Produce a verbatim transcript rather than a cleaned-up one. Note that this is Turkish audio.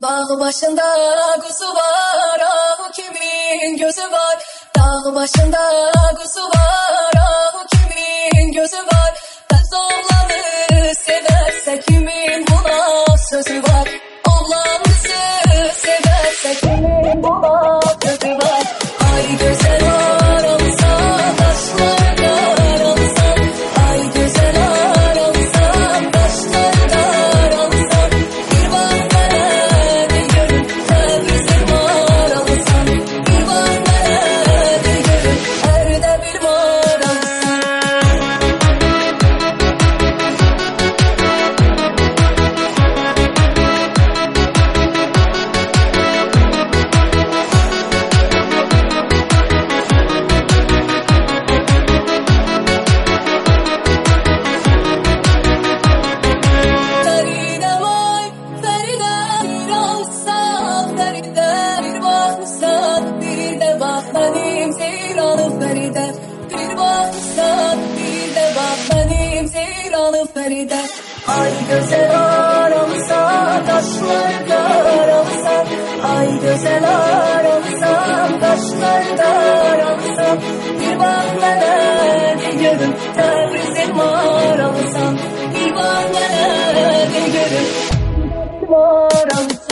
Dağ başında kuzu var, ah kimin gözü var. Dağ başında kuzu var, ah kimin gözü var. Kız oğlanı severse kimin buna sözü var. Oğlan kızı severse kimin buna sözü var. Ay güzel aramsa taşlarda aramsa. Ay güzel aramsa taşlarda aramsa. Bir bak bana bir görün tebrizim aramsa. Bir bak bana bir görün erde bir aramsa. Feride vay Feride bir alsan Feride bir baksan bir de bak benim zeyranım Feride bir baksan bir de bak benim zeyranım Feride. Ay güzel aramsa taşlarda aramsa. Ay güzel aramsa taşlarda aramsa. Bir bak bana bir görün tebrizim aramsa. Bir bak bana bir görün tebrizim aramsa.